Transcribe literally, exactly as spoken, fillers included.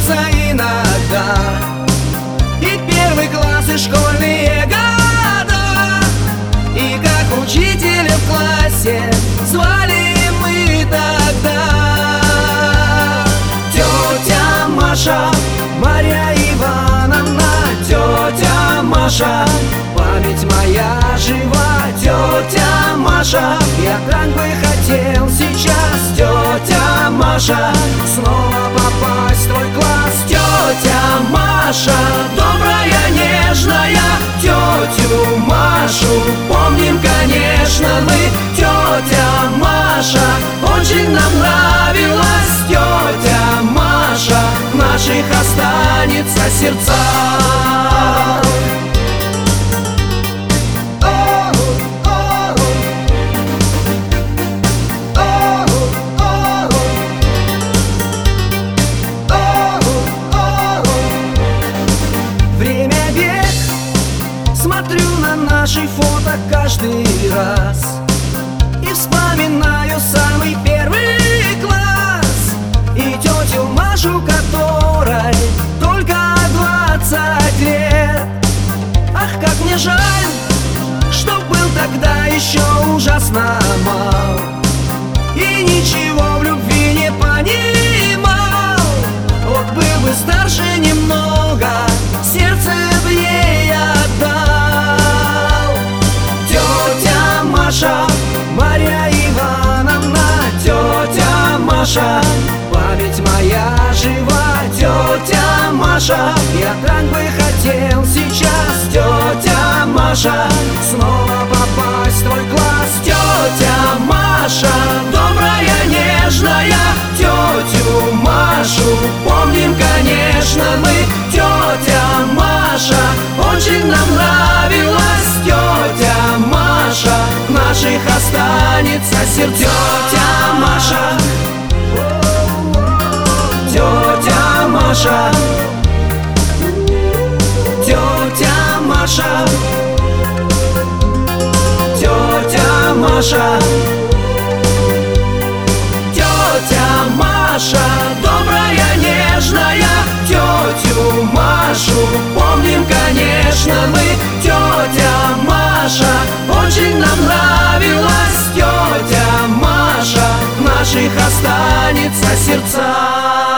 снится иногда. И первый класс, и школьные года, и как учителя в классе звали мы тогда. Тетя Маша, Марья Ивановна, тетя Маша, память моя жива. Тетя Маша, я так бы хотел сейчас, тетя Маша, снова попасть в твой класс. Тетя Маша, добрая, нежная, тетю Машу помним, конечно, мы. Тетя Маша очень нам нравилась. Тетя Маша в наших останется сердцах. Смотрю на наши фото каждый раз и вспоминаю самый первый класс и тетю Машу, которой только двадцать лет. Ах, как мне жаль, что был тогда еще ужасно мал и ничего в любви не понимал. Вот был бы старше немного, сердце бы ей отдал. Тетя Маша, Марья Ивановна, тетя Маша, память моя жива. Тетя Маша, я так бы хотел сейчас, тетя Маша, снова попасть в твой класс. Тетя Маша, добрая, нежная, тетю Машу помним, конечно, мы. Тетя Маша очень нам нравилась. Тетя Маша в наших останется сердце. Тетя Маша, тетя Маша, тетя Маша, тетя Маша, тетя Маша, добрая, нежная, тетю Машу помним, конечно, мы. Тетя Маша очень нам нравилась. Тетя Маша в наших останется сердцах.